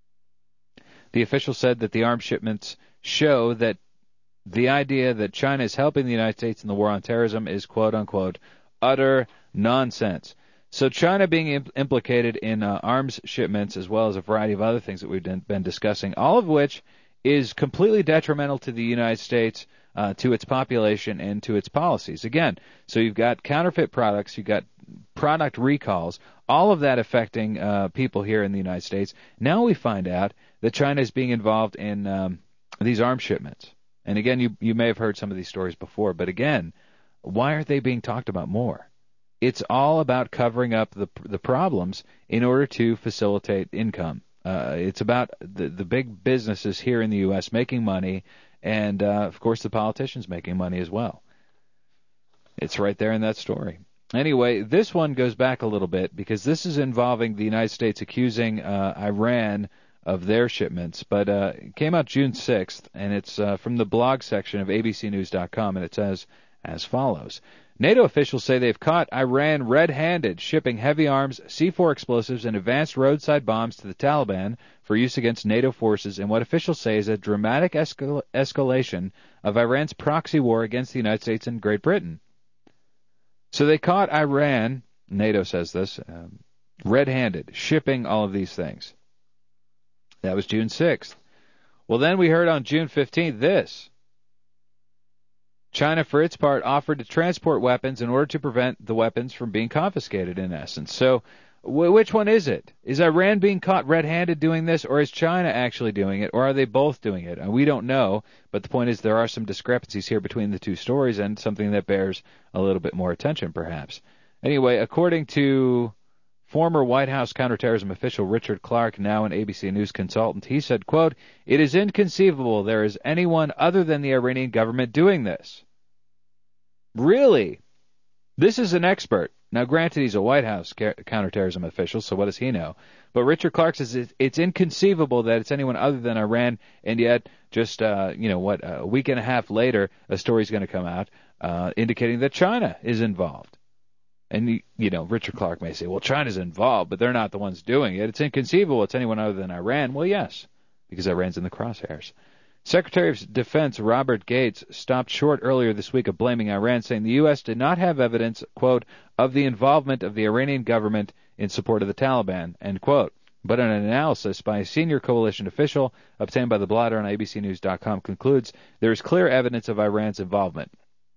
The official said that the arms shipments show that the idea that China is helping the United States in the war on terrorism is, quote-unquote, utter nonsense. So China being implicated in arms shipments, as well as a variety of other things that we've been discussing, all of which is completely detrimental to the United States, to its population, and to its policies. Again, so you've got counterfeit products, you've got product recalls, all of that affecting people here in the United States. Now we find out that China is being involved in these arms shipments. And again, you may have heard some of these stories before, but again, why aren't they being talked about more? It's all about covering up the problems in order to facilitate income. It's about the big businesses here in the U.S. making money, and of course the politicians making money as well. It's right there in that story. Anyway, this one goes back a little bit because this is involving the United States accusing Iran of their shipments, but it came out June 6th, and it's from the blog section of abcnews.com, and it says as follows. NATO officials say they've caught Iran red-handed shipping heavy arms, C4 explosives, and advanced roadside bombs to the Taliban for use against NATO forces in what officials say is a dramatic escalation of Iran's proxy war against the United States and Great Britain. So they caught Iran, NATO says this, red-handed, shipping all of these things. That was June 6th. Well, then we heard on June 15th this. China, for its part, offered to transport weapons in order to prevent the weapons from being confiscated, in essence. So which one is it? Is Iran being caught red-handed doing this, or is China actually doing it, or are they both doing it? And we don't know, but the point is there are some discrepancies here between the two stories and something that bears a little bit more attention, perhaps. Anyway, according to former White House counterterrorism official Richard Clark, now an ABC News consultant, he said, quote, it is inconceivable there is anyone other than the Iranian government doing this. Really? This is an expert. Now, granted, he's a White House counterterrorism official, so what does he know? But Richard Clark says it's inconceivable that it's anyone other than Iran, and yet just, a week and a half later, a story's going to come out indicating that China is involved. And, Richard Clark may say, well, China's involved, but they're not the ones doing it. It's inconceivable it's anyone other than Iran. Well, yes, because Iran's in the crosshairs. Secretary of Defense Robert Gates stopped short earlier this week of blaming Iran, saying the U.S. did not have evidence, quote, of the involvement of the Iranian government in support of the Taliban, end quote. But an analysis by a senior coalition official obtained by the blotter on abcnews.com concludes there is clear evidence of Iran's involvement.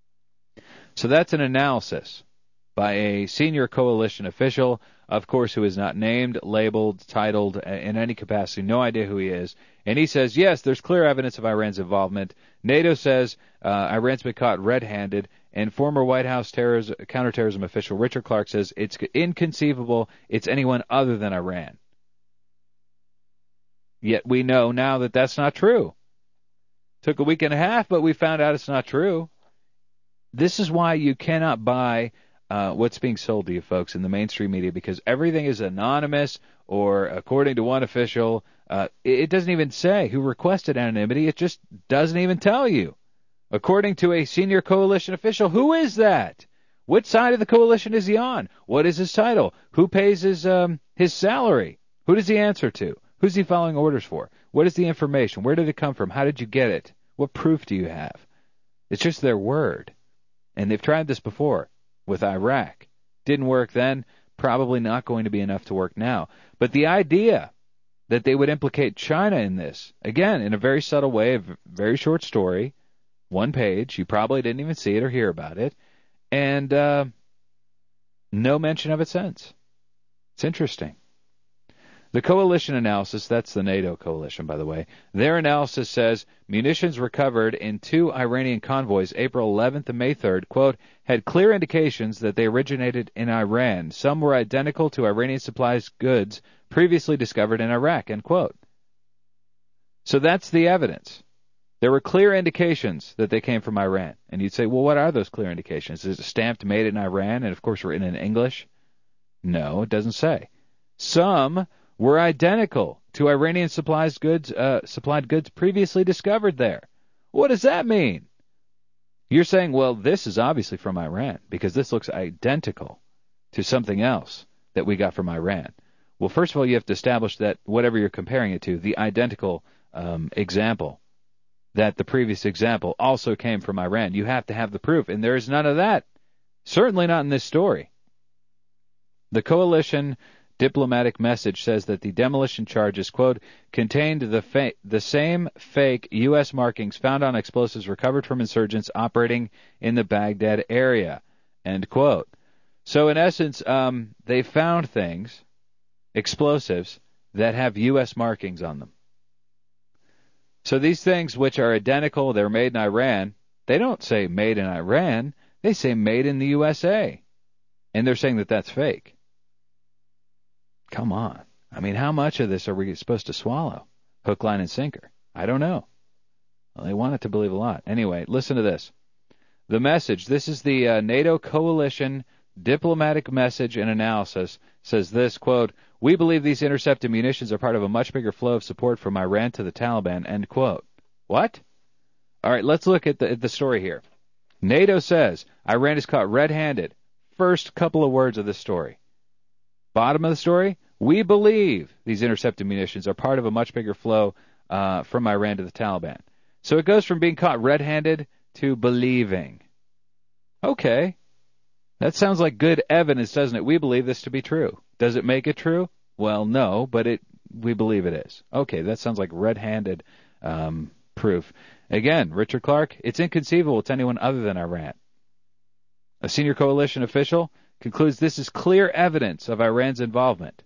So that's an analysis by a senior coalition official, of course, who is not named, labeled, titled in any capacity, no idea who he is. And he says, yes, there's clear evidence of Iran's involvement. NATO says Iran's been caught red-handed. And former White House counterterrorism official Richard Clark says it's inconceivable it's anyone other than Iran. Yet we know now that that's not true. Took a week and a half, but we found out it's not true. This is why you cannot buy what's being sold to you folks in the mainstream media, because everything is anonymous or according to one official. It doesn't even say who requested anonymity. It just doesn't even tell you. According to a senior coalition official, who is that? Which side of the coalition is he on? What is his title? Who pays his salary? Who does he answer to? Who's he following orders for? What is the information? Where did it come from? How did you get it? What proof do you have? It's just their word. And they've tried this before with Iraq. Didn't work then, probably not going to be enough to work now. But the idea that they would implicate China in this, again, in a very subtle way, a very short story, one page, you probably didn't even see it or hear about it, and no mention of it since. It's interesting. The coalition analysis, that's the NATO coalition, by the way, their analysis says munitions recovered in 2 Iranian convoys April 11th and May 3rd, quote, had clear indications that they originated in Iran. Some were identical to Iranian supplies goods previously discovered in Iraq, end quote. So that's the evidence. There were clear indications that they came from Iran. And you'd say, well, what are those clear indications? Is it stamped made in Iran and, of course, written in English? No, it doesn't say. Some were identical to Iranian supplied goods previously discovered there. What does that mean? You're saying, well, this is obviously from Iran because this looks identical to something else that we got from Iran. Well, first of all, you have to establish that whatever you're comparing it to, the identical example, that the previous example also came from Iran. You have to have the proof, and there is none of that. Certainly not in this story. The coalition diplomatic message says that the demolition charges, quote, contained the same fake U.S. markings found on explosives recovered from insurgents operating in the Baghdad area, end quote. So in essence, they found things, explosives, that have U.S. markings on them. So these things which are identical, they're made in Iran, they don't say made in Iran, they say made in the USA. And they're saying that that's fake. Come on. I mean, how much of this are we supposed to swallow? Hook, line, and sinker. I don't know. Well, they want it to believe a lot. Anyway, listen to this. The message, this is the NATO coalition diplomatic message and analysis, says this, quote, we believe these intercepted munitions are part of a much bigger flow of support from Iran to the Taliban, end quote. What? All right, let's look at the story here. NATO says Iran is caught red-handed. First couple of words of this story. Bottom of the story, we believe these intercepted munitions are part of a much bigger flow from Iran to the Taliban. So it goes from being caught red-handed to believing. Okay. That sounds like good evidence, doesn't it? We believe this to be true. Does it make it true? Well, no, but we believe it is. Okay, that sounds like red-handed proof. Again, Richard Clark, it's inconceivable to anyone other than Iran. A senior coalition official concludes this is clear evidence of Iran's involvement.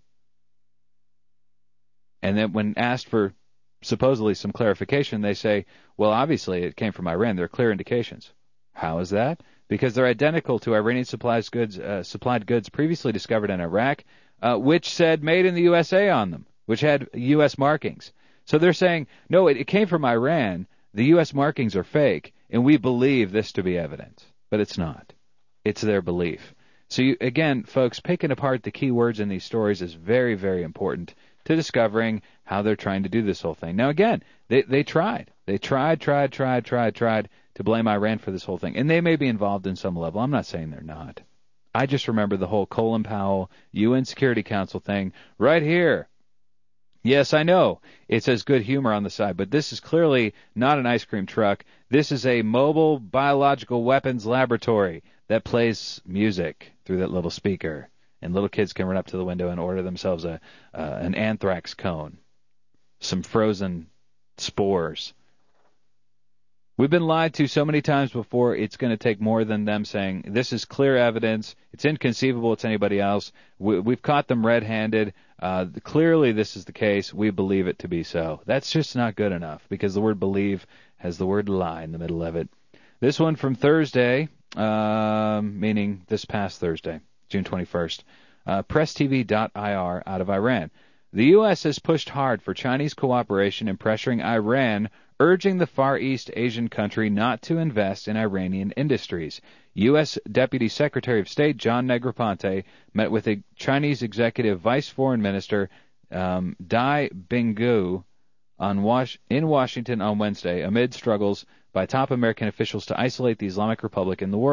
And then when asked for supposedly some clarification, they say, well, obviously it came from Iran. There are clear indications. How is that? Because they're identical to Iranian supplied goods previously discovered in Iraq, which said made in the USA on them, which had U.S. markings. So they're saying, no, it came from Iran. The U.S. markings are fake, and we believe this to be evidence. But it's not. It's their belief. So, again, folks, picking apart the key words in these stories is very, very important to discovering how they're trying to do this whole thing. Now, again, they tried. They tried to blame Iran for this whole thing. And they may be involved in some level. I'm not saying they're not. I just remember the whole Colin Powell UN Security Council thing right here. Yes, I know it says good humor on the side, but this is clearly not an ice cream truck. This is a mobile biological weapons laboratory that plays music through that little speaker. And little kids can run up to the window and order themselves an anthrax cone, some frozen spores. We've been lied to so many times before, it's going to take more than them saying, this is clear evidence, it's inconceivable to anybody else, we've caught them red-handed, clearly this is the case, we believe it to be so. That's just not good enough, because the word believe has the word lie in the middle of it. This one from Thursday, meaning this past Thursday, June 21st, PressTV.ir out of Iran. The U.S. has pushed hard for Chinese cooperation in pressuring Iran, urging the Far East Asian country not to invest in Iranian industries. U.S. Deputy Secretary of State John Negroponte met with a Chinese Executive Vice Foreign Minister Dai Binggu in Washington on Wednesday amid struggles by top American officials to isolate the Islamic Republic in the world.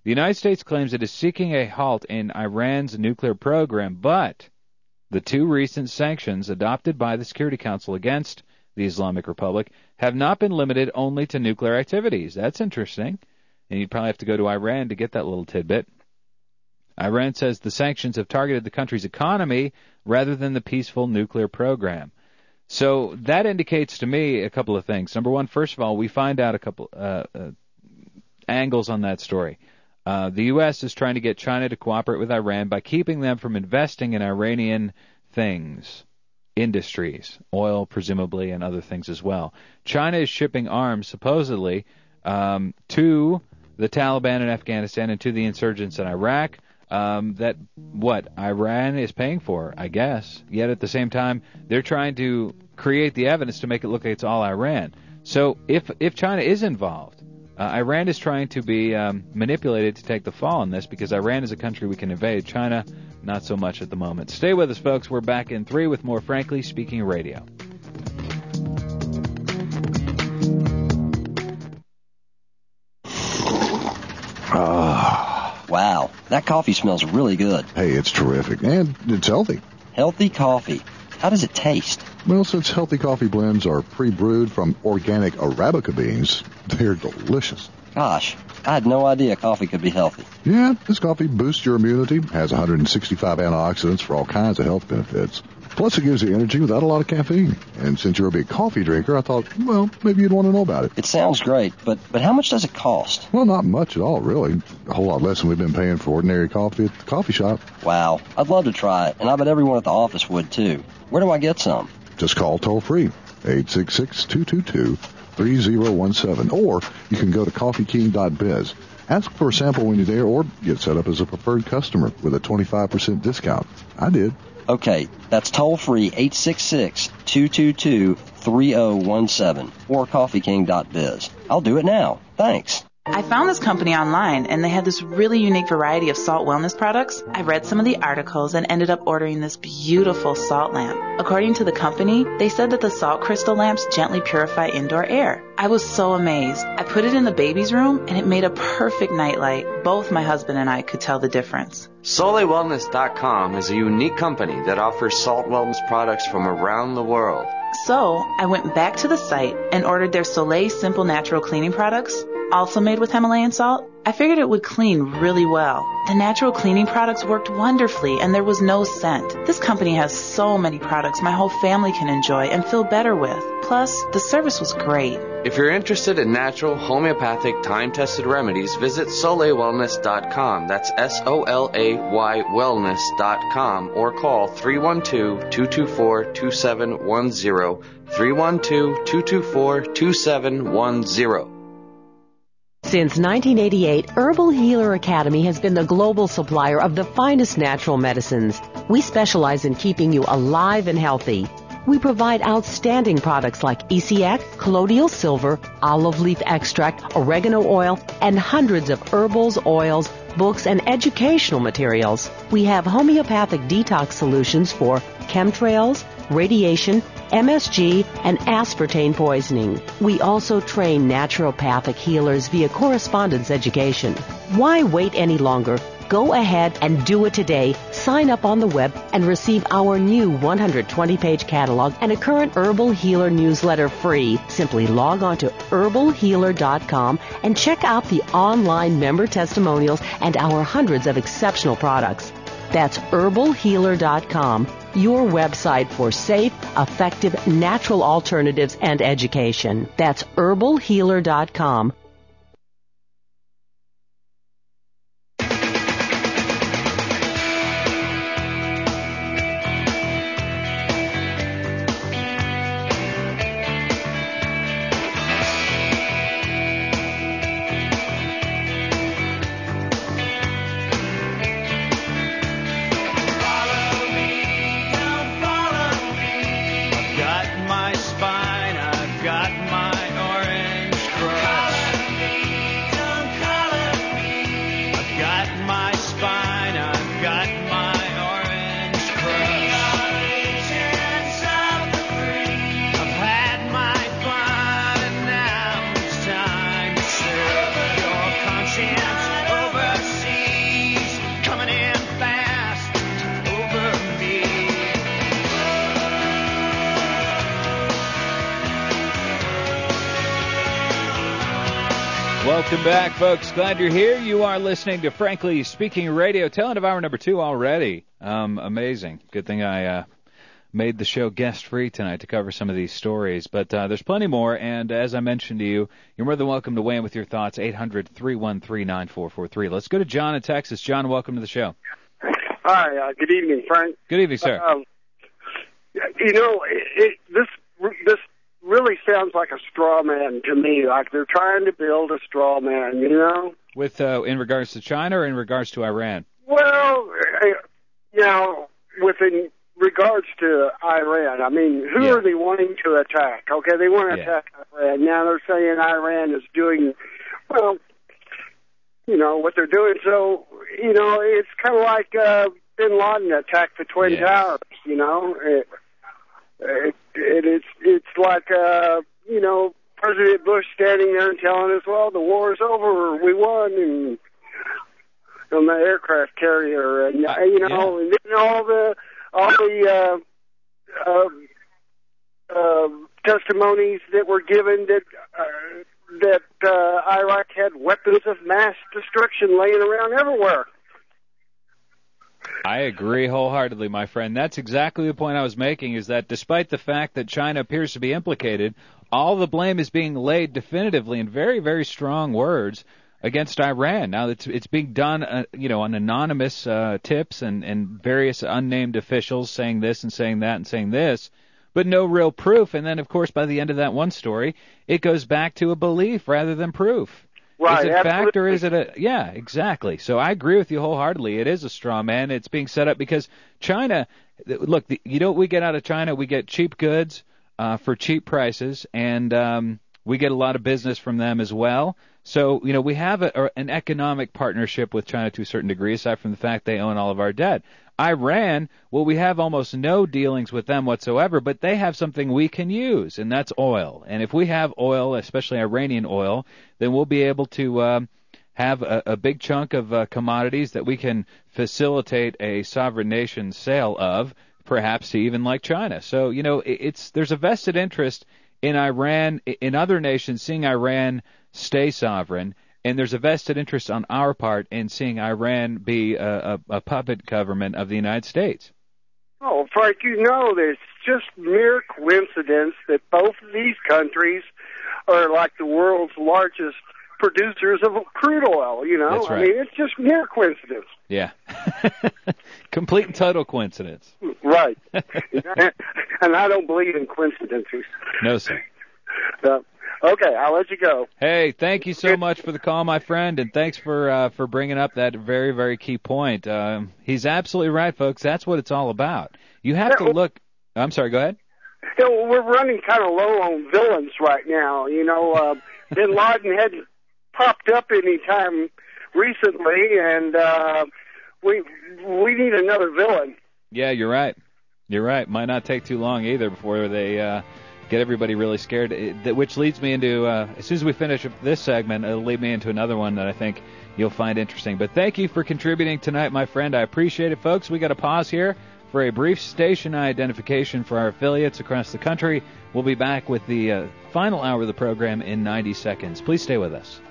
The United States claims it is seeking a halt in Iran's nuclear program, but the 2 recent sanctions adopted by the Security Council against the Islamic Republic have not been limited only to nuclear activities. That's interesting. And you'd probably have to go to Iran to get that little tidbit. Iran says the sanctions have targeted the country's economy rather than the peaceful nuclear program. So that indicates to me a couple of things. Number one, first of all, we find out a couple angles on that story. The U.S. is trying to get China to cooperate with Iran by keeping them from investing in Iranian things, industries, oil presumably, and other things as well. China is shipping arms, supposedly, to the Taliban in Afghanistan and to the insurgents in Iraq. That Iran is paying for, I guess. Yet at the same time, they're trying to create the evidence to make it look like it's all Iran. So if China is involved, Iran is trying to be manipulated to take the fall in this because Iran is a country we can invade. China, not so much at the moment. Stay with us, folks. We're back in 3 with more Frankly Speaking Radio. Wow, that coffee smells really good. Hey, it's terrific, and it's healthy. Healthy coffee. How does it taste? Well, since healthy coffee blends are pre-brewed from organic Arabica beans, they're delicious. Gosh, I had no idea coffee could be healthy. Yeah, this coffee boosts your immunity, has 165 antioxidants for all kinds of health benefits. Plus, it gives you energy without a lot of caffeine. And since you're a big coffee drinker, I thought, well, maybe you'd want to know about it. It sounds great, but how much does it cost? Well, not much at all, really. A whole lot less than we've been paying for ordinary coffee at the coffee shop. Wow, I'd love to try it, and I bet everyone at the office would, too. Where do I get some? Just call toll-free, 866-222-3017, or you can go to coffeeking.biz. Ask for a sample when you're there, or get set up as a preferred customer with a 25% discount. I did. Okay, that's toll-free, 866-222-3017, or coffeeking.biz. I'll do it now. Thanks. I found this company online, and they had this really unique variety of salt wellness products. I read some of the articles and ended up ordering this beautiful salt lamp. According to the company, they said that the salt crystal lamps gently purify indoor air. I was so amazed. I put it in the baby's room, and it made a perfect nightlight. Both my husband and I could tell the difference. SoleilWellness.com is a unique company that offers salt wellness products from around the world. So I went back to the site and ordered their Soleil Simple Natural Cleaning products, also made with Himalayan salt. I figured it would clean really well. The natural cleaning products worked wonderfully, and there was no scent. This company has so many products my whole family can enjoy and feel better with. Plus, the service was great. If you're interested in natural, homeopathic, time-tested remedies, visit SoleilWellness.com. That's SOLAY wellness.com, or call 312-224-2710, 312-224-2710. Since 1988, Herbal Healer Academy has been the global supplier of the finest natural medicines. We specialize in keeping you alive and healthy. We provide outstanding products like ECX, colloidal silver, olive leaf extract, oregano oil, and hundreds of herbals, oils, books, and educational materials. We have homeopathic detox solutions for chemtrails, radiation, MSG, and aspartame poisoning. We also train naturopathic healers via correspondence education. Why wait any longer? Go ahead and do it today. Sign up on the web and receive our new 120-page catalog and a current Herbal Healer newsletter free. Simply log on to herbalhealer.com and check out the online member testimonials and our hundreds of exceptional products. That's herbalhealer.com, your website for safe, effective, natural alternatives and education. That's herbalhealer.com. Got my spine, I've got my orange crush. Welcome back, folks. Glad you're here. You are listening to Frankly Speaking Radio. Tail end of hour number 2 already. Amazing. Good thing I made the show guest-free tonight to cover some of these stories. But there's plenty more, and as I mentioned to you, you're more than welcome to weigh in with your thoughts, 800-313-9443. Let's go to John in Texas. John, welcome to the show. Hi, good evening, Frank. Good evening, sir. This really sounds like a straw man to me, like they're trying to build a straw man, you know? With in regards to China or in regards to Iran? Well, within regards to Iran, I mean, who are they wanting to attack? Okay, they want to attack Iran. Now they're saying Iran is doing, well, what they're doing. So, it's kind of like Bin Laden attacked the Twin Towers, It's like, President Bush standing there and telling us, well, the war's over, we won, and on the aircraft carrier, and, and then all the testimonies that were given that Iraq had weapons of mass destruction laying around everywhere. I agree wholeheartedly, my friend. That's exactly the point I was making, is that despite the fact that China appears to be implicated, all the blame is being laid definitively in very, very strong words against Iran. Now, it's being done, on anonymous tips and various unnamed officials saying this and saying that and saying this, but no real proof. And then, of course, by the end of that one story, it goes back to a belief rather than proof. Right, is it absolutely. fact or is it a... Yeah, exactly. So I agree with you wholeheartedly. It is a straw man. It's being set up because China... Look, you know what we get out of China? We get cheap goods for cheap prices, and we get a lot of business from them as well. So, we have an economic partnership with China to a certain degree, aside from the fact they own all of our debt. Iran, well, we have almost no dealings with them whatsoever, but they have something we can use, and that's oil. And if we have oil, especially Iranian oil, then we'll be able to have a big chunk of commodities that we can facilitate a sovereign nation's sale of, perhaps to even like China. So, there's a vested interest in Iran, in other nations, seeing Iran stay sovereign, and there's a vested interest on our part in seeing Iran be a puppet government of the United States. Oh, Frank, that it's just mere coincidence that both of these countries are like the world's largest producers of crude oil, That's right. I mean, it's just mere coincidence. Yeah. Complete and total coincidence. Right. And I don't believe in coincidences. No, sir. Okay, I'll let you go. Hey, thank you so much for the call, my friend, and thanks for bringing up that very, very key point. He's absolutely right, folks. That's what it's all about. You have to look... I'm sorry, go ahead. We're running kind of low on villains right now. Bin Laden hadn't popped up any time recently, and we need another villain. Yeah, you're right. You're right. Might not take too long either before they get everybody really scared, which leads me into, as soon as we finish this segment, it'll lead me into another one that I think you'll find interesting. But thank you for contributing tonight, my friend. I appreciate it, folks. We got to pause here for a brief station identification for our affiliates across the country. We'll be back with the final hour of the program in 90 seconds. Please stay with us.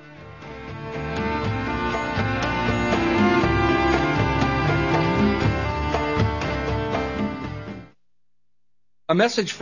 A message